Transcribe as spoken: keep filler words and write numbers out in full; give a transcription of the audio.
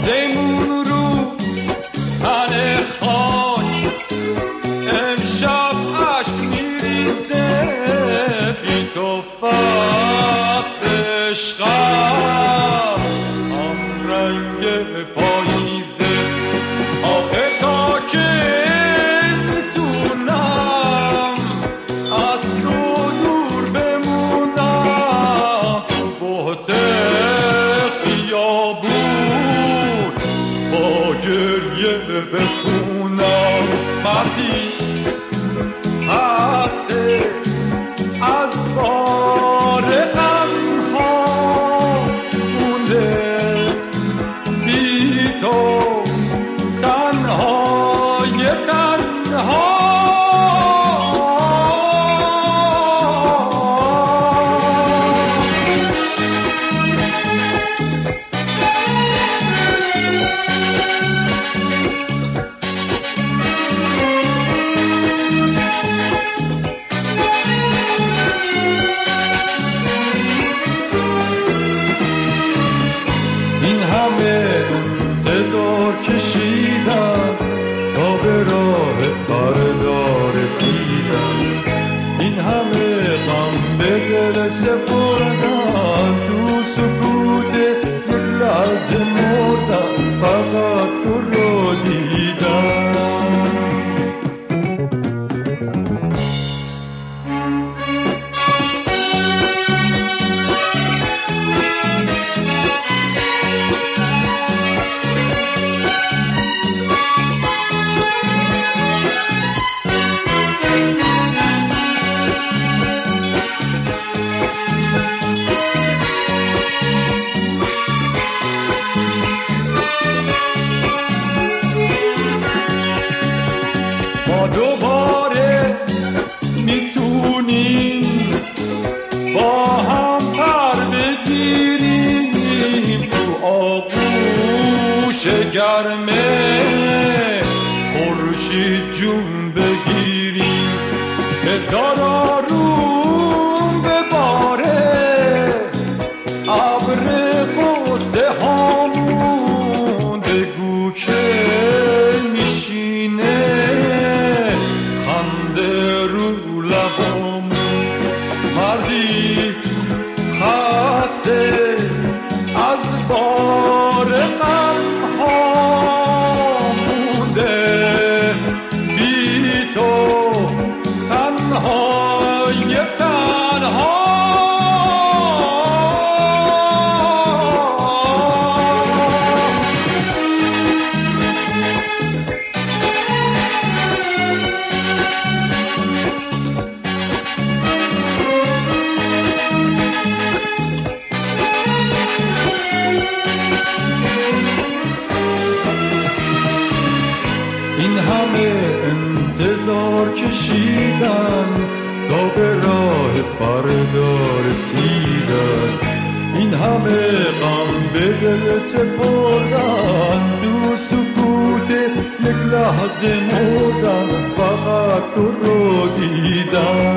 آسمون رو تن خاک امشب عشق میریزه بی تو فصل عشقم هم رنگ پاییزه آخه تا که میتونم از تو دور بمونم تو بهت خیابون با گریه بخونم مردی هسته از بار غم ها مونده بی تو تنهای تنها انتظار کشیدم تا به راه فردا رسیدم این همه غم به دل سپردم تو سکوت یک لحظه مردم فقط تو رو دیدم ما دوباره میتونیم با هم پر بگیریم تو آغوش گرمه خورشید جون بگیریم هزار آروم بباره ابر قصه هامون بگو که میشینه خنده رو لبامون مردی خسته از بار غم ها مونده بی تو تنهای تنها این همه انتظار کشیدن تا به راه فردا رسیدن این همه غم به دل سپردن تو سکوت یک لحظه مردن فقط تو رو دیدن